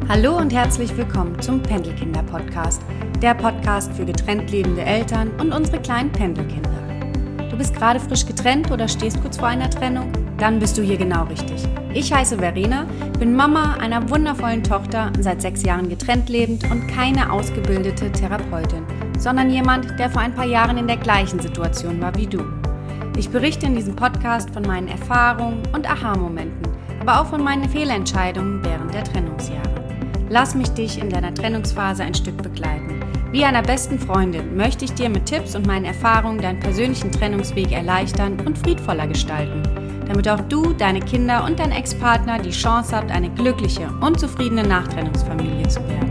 Hallo und herzlich willkommen zum Pendelkinder-Podcast, der Podcast für getrennt lebende Eltern und unsere kleinen Pendelkinder. Du bist gerade frisch getrennt oder stehst kurz vor einer Trennung? Dann bist du hier genau richtig. Ich heiße Verena, bin Mama einer wundervollen Tochter, seit 6 Jahren getrennt lebend und keine ausgebildete Therapeutin, sondern jemand, der vor ein paar Jahren in der gleichen Situation war wie du. Ich berichte in diesem Podcast von meinen Erfahrungen und Aha-Momenten, aber auch von meinen Fehlentscheidungen während der Trennungsjahre. Lass mich dich in deiner Trennungsphase ein Stück begleiten. Wie einer besten Freundin möchte ich dir mit Tipps und meinen Erfahrungen deinen persönlichen Trennungsweg erleichtern und friedvoller gestalten, damit auch du, deine Kinder und dein Ex-Partner die Chance habt, eine glückliche und zufriedene Nachtrennungsfamilie zu werden.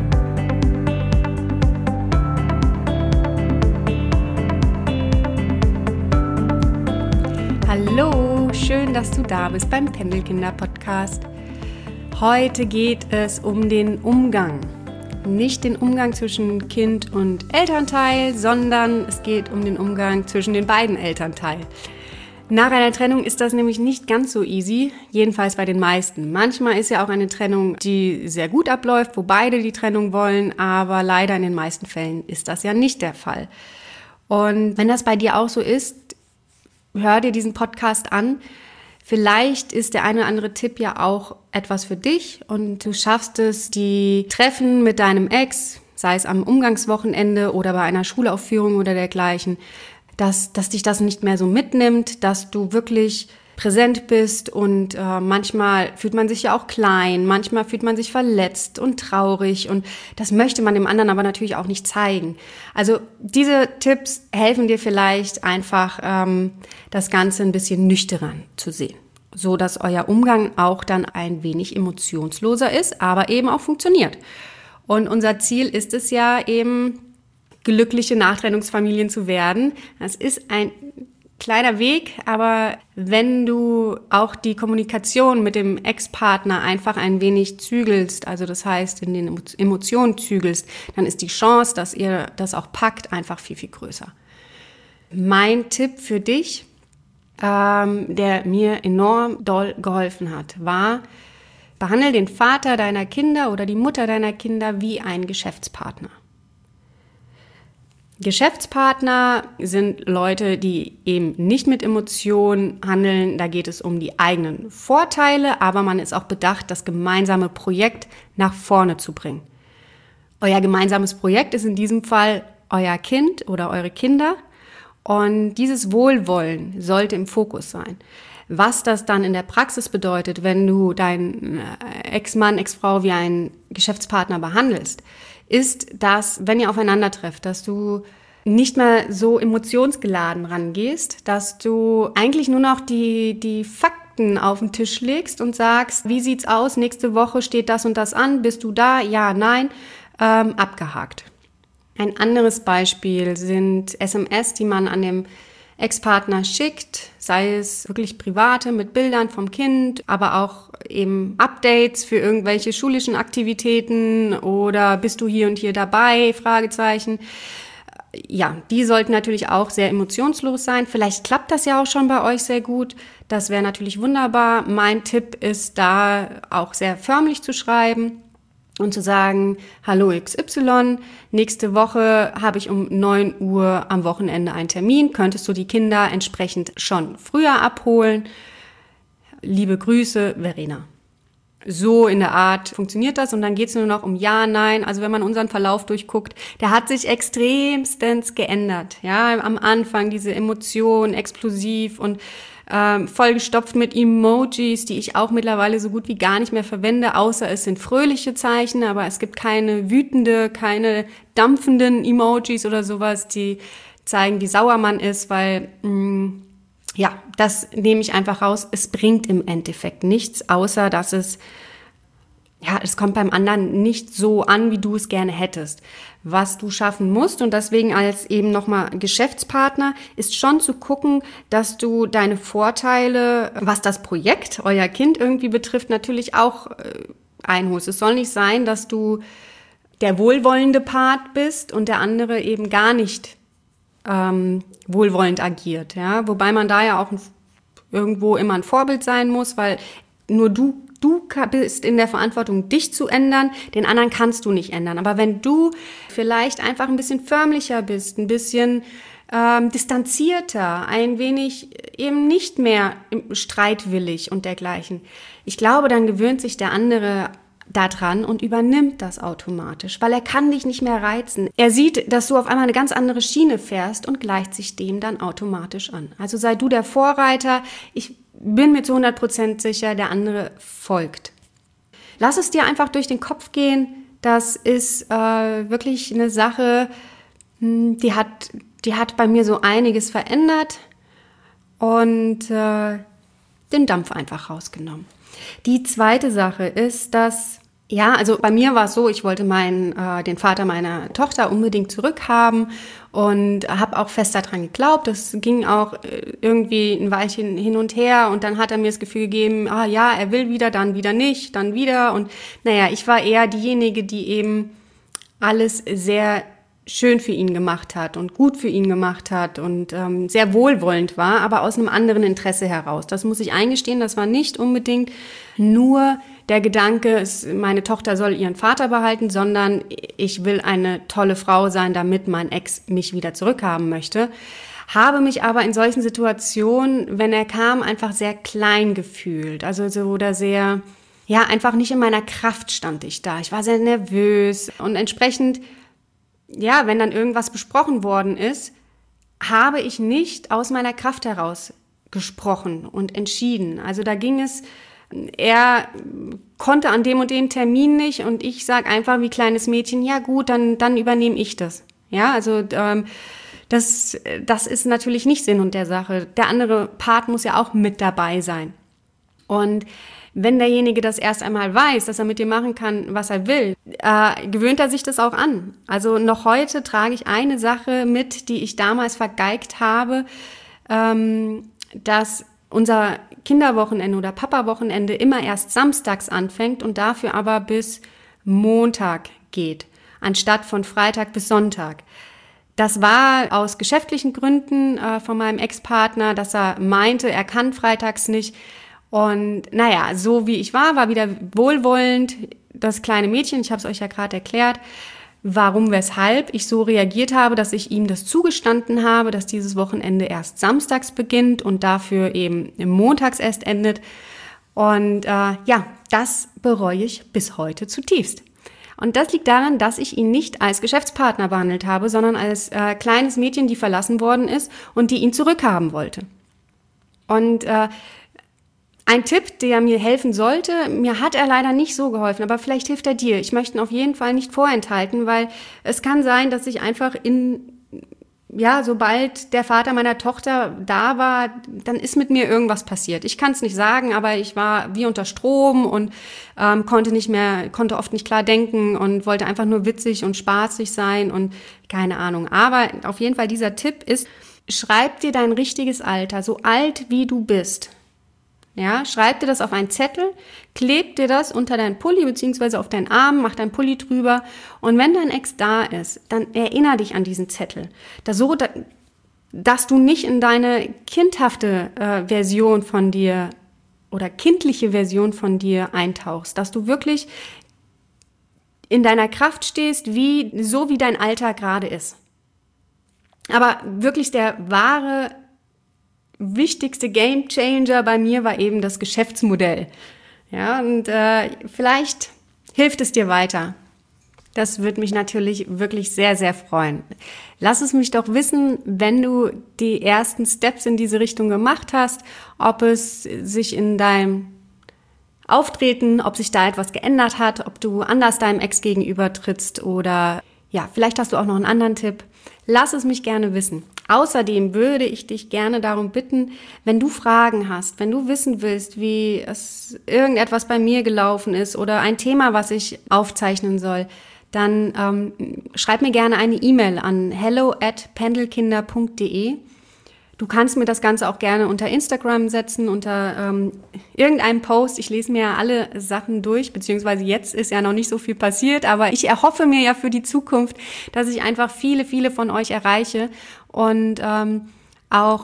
Hallo, schön, dass du da bist beim Pendelkinder-Podcast. Heute geht es um den Umgang. Nicht den Umgang zwischen Kind und Elternteil, sondern es geht um den Umgang zwischen den beiden Elternteilen. Nach einer Trennung ist das nämlich nicht ganz so easy, jedenfalls bei den meisten. Manchmal ist ja auch eine Trennung, die sehr gut abläuft, wo beide die Trennung wollen, aber leider in den meisten Fällen ist das ja nicht der Fall. Und wenn das bei dir auch so ist, hör dir diesen Podcast an. Vielleicht ist der eine oder andere Tipp ja auch etwas für dich und du schaffst es, die Treffen mit deinem Ex, sei es am Umgangswochenende oder bei einer Schulaufführung oder dergleichen, dass dich das nicht mehr so mitnimmt, dass du wirklich präsent bist und manchmal fühlt man sich ja auch klein, manchmal fühlt man sich verletzt und traurig und das möchte man dem anderen aber natürlich auch nicht zeigen. Also diese Tipps helfen dir vielleicht einfach, das Ganze ein bisschen nüchterner zu sehen, so dass euer Umgang auch dann ein wenig emotionsloser ist, aber eben auch funktioniert. Und unser Ziel ist es ja eben, glückliche Nachtrennungsfamilien zu werden. Das ist ein kleiner Weg, aber wenn du auch die Kommunikation mit dem Ex-Partner einfach ein wenig zügelst, also das heißt in den Emotionen zügelst, dann ist die Chance, dass ihr das auch packt, einfach viel, viel größer. Mein Tipp für dich, der mir enorm doll geholfen hat, war, behandle den Vater deiner Kinder oder die Mutter deiner Kinder wie einen Geschäftspartner. Geschäftspartner sind Leute, die eben nicht mit Emotionen handeln. Da geht es um die eigenen Vorteile, aber man ist auch bedacht, das gemeinsame Projekt nach vorne zu bringen. Euer gemeinsames Projekt ist in diesem Fall euer Kind oder eure Kinder und dieses Wohlwollen sollte im Fokus sein. Was das dann in der Praxis bedeutet, wenn du deinen Ex-Mann, Ex-Frau wie einen Geschäftspartner behandelst, ist, dass, wenn ihr aufeinander trefft, dass du nicht mehr so emotionsgeladen rangehst, dass du eigentlich nur noch die Fakten auf den Tisch legst und sagst, wie sieht's aus, nächste Woche steht das und das an, bist du da, ja, nein, abgehakt. Ein anderes Beispiel sind SMS, die man an dem Ex-Partner schickt, sei es wirklich private mit Bildern vom Kind, aber auch eben Updates für irgendwelche schulischen Aktivitäten oder bist du hier und hier dabei, Fragezeichen. Ja, die sollten natürlich auch sehr emotionslos sein. Vielleicht klappt das ja auch schon bei euch sehr gut. Das wäre natürlich wunderbar. Mein Tipp ist da auch sehr förmlich zu schreiben und zu sagen, hallo XY, nächste Woche habe ich um 9 Uhr am Wochenende einen Termin. Könntest du die Kinder entsprechend schon früher abholen? Liebe Grüße, Verena. So in der Art funktioniert das und dann geht es nur noch um Ja, Nein. Also wenn man unseren Verlauf durchguckt, der hat sich extremstens geändert. Ja, am Anfang diese Emotionen explosiv und vollgestopft mit Emojis, die ich auch mittlerweile so gut wie gar nicht mehr verwende, außer es sind fröhliche Zeichen, aber es gibt keine wütende, keine dampfenden Emojis oder sowas, die zeigen, wie sauer man ist, weil ja, das nehme ich einfach raus. Es bringt im Endeffekt nichts, außer dass es kommt beim anderen nicht so an, wie du es gerne hättest. Was du schaffen musst und deswegen als eben nochmal Geschäftspartner ist schon zu gucken, dass du deine Vorteile, was das Projekt, euer Kind irgendwie betrifft, natürlich auch einholst. Es soll nicht sein, dass du der wohlwollende Part bist und der andere eben gar nicht wohlwollend agiert. Ja? Wobei man da ja auch irgendwo immer ein Vorbild sein muss, weil nur du Du bist in der Verantwortung, dich zu ändern, den anderen kannst du nicht ändern. Aber wenn du vielleicht einfach ein bisschen förmlicher bist, ein bisschen distanzierter, ein wenig eben nicht mehr streitwillig und dergleichen, ich glaube, dann gewöhnt sich der andere daran und übernimmt das automatisch, weil er kann dich nicht mehr reizen. Er sieht, dass du auf einmal eine ganz andere Schiene fährst und gleicht sich dem dann automatisch an. Also sei du der Vorreiter. Ich bin mir zu 100% sicher, der andere folgt. Lass es dir einfach durch den Kopf gehen. Das ist wirklich eine Sache, die hat bei mir so einiges verändert und den Dampf einfach rausgenommen. Die zweite Sache ist, dass, also bei mir war es so, ich wollte den Vater meiner Tochter unbedingt zurückhaben und habe auch fest daran geglaubt. Das ging auch irgendwie ein Weilchen hin und her und dann hat er mir das Gefühl gegeben, er will wieder, dann wieder nicht, dann wieder. Und ich war eher diejenige, die eben alles sehr schön für ihn gemacht hat und gut für ihn gemacht hat und sehr wohlwollend war, aber aus einem anderen Interesse heraus. Das muss ich eingestehen, das war nicht unbedingt nur der Gedanke, meine Tochter soll ihren Vater behalten, sondern ich will eine tolle Frau sein, damit mein Ex mich wieder zurückhaben möchte. Habe mich aber in solchen Situationen, wenn er kam, einfach sehr klein gefühlt, also so oder sehr, einfach nicht in meiner Kraft stand ich da. Ich war sehr nervös und entsprechend wenn dann irgendwas besprochen worden ist, habe ich nicht aus meiner Kraft heraus gesprochen und entschieden. Also da ging es, er konnte an dem und dem Termin nicht und ich sage einfach wie kleines Mädchen, ja gut, dann übernehme ich das. Ja, also das ist natürlich nicht Sinn und der Sache. Der andere Part muss ja auch mit dabei sein. Und wenn derjenige das erst einmal weiß, dass er mit dir machen kann, was er will, gewöhnt er sich das auch an. Also noch heute trage ich eine Sache mit, die ich damals vergeigt habe, dass unser Kinderwochenende oder Papa-Wochenende immer erst samstags anfängt und dafür aber bis Montag geht, anstatt von Freitag bis Sonntag. Das war aus geschäftlichen Gründen von meinem Ex-Partner, dass er meinte, er kann freitags nicht. Und so wie ich war wieder wohlwollend das kleine Mädchen, ich habe es euch ja gerade erklärt, warum, weshalb ich so reagiert habe, dass ich ihm das zugestanden habe, dass dieses Wochenende erst samstags beginnt und dafür eben montags erst endet. Und das bereue ich bis heute zutiefst. Und das liegt daran, dass ich ihn nicht als Geschäftspartner behandelt habe, sondern als kleines Mädchen, die verlassen worden ist und die ihn zurückhaben wollte. Und ein Tipp, der mir helfen sollte, mir hat er leider nicht so geholfen, aber vielleicht hilft er dir. Ich möchte ihn auf jeden Fall nicht vorenthalten, weil es kann sein, dass ich einfach sobald der Vater meiner Tochter da war, dann ist mit mir irgendwas passiert. Ich kann es nicht sagen, aber ich war wie unter Strom und konnte oft nicht klar denken und wollte einfach nur witzig und spaßig sein und keine Ahnung. Aber auf jeden Fall dieser Tipp ist, schreib dir dein richtiges Alter, so alt wie du bist. Ja, schreib dir das auf einen Zettel, kleb dir das unter deinen Pulli beziehungsweise auf deinen Arm, mach deinen Pulli drüber und wenn dein Ex da ist, dann erinnere dich an diesen Zettel. Dass du nicht in deine kindhafte Version von dir oder kindliche Version von dir eintauchst, dass du wirklich in deiner Kraft stehst, so wie dein Alter gerade ist. Aber wirklich der wahre wichtigste Gamechanger bei mir war eben das Geschäftsmodell. Ja, und vielleicht hilft es dir weiter. Das würde mich natürlich wirklich sehr, sehr freuen. Lass es mich doch wissen, wenn du die ersten Steps in diese Richtung gemacht hast, ob es sich in deinem Auftreten, ob sich da etwas geändert hat, ob du anders deinem Ex gegenüber trittst oder vielleicht hast du auch noch einen anderen Tipp. Lass es mich gerne wissen. Außerdem würde ich dich gerne darum bitten, wenn du Fragen hast, wenn du wissen willst, wie es irgendetwas bei mir gelaufen ist oder ein Thema, was ich aufzeichnen soll, dann schreib mir gerne eine E-Mail an hello@pendelkinder.de. Du kannst mir das Ganze auch gerne unter Instagram setzen, unter irgendeinem Post. Ich lese mir ja alle Sachen durch, beziehungsweise jetzt ist ja noch nicht so viel passiert, aber ich erhoffe mir ja für die Zukunft, dass ich einfach viele, viele von euch erreiche und auch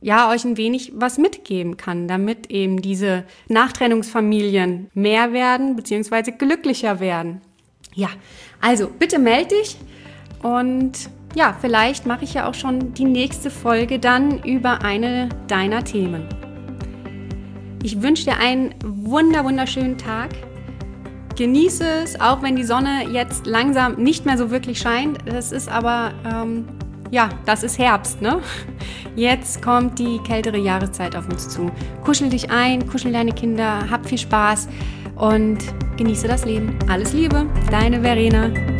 ja, euch ein wenig was mitgeben kann, damit eben diese Nachtrennungsfamilien mehr werden bzw. glücklicher werden. Ja, also bitte melde dich und ja, vielleicht mache ich ja auch schon die nächste Folge dann über eine deiner Themen. Ich wünsche dir einen wunderschönen Tag. Genieße es, auch wenn die Sonne jetzt langsam nicht mehr so wirklich scheint. Das ist aber, das ist Herbst, ne? Jetzt kommt die kältere Jahreszeit auf uns zu. Kuschel dich ein, kuschel deine Kinder, hab viel Spaß und genieße das Leben. Alles Liebe, deine Verena.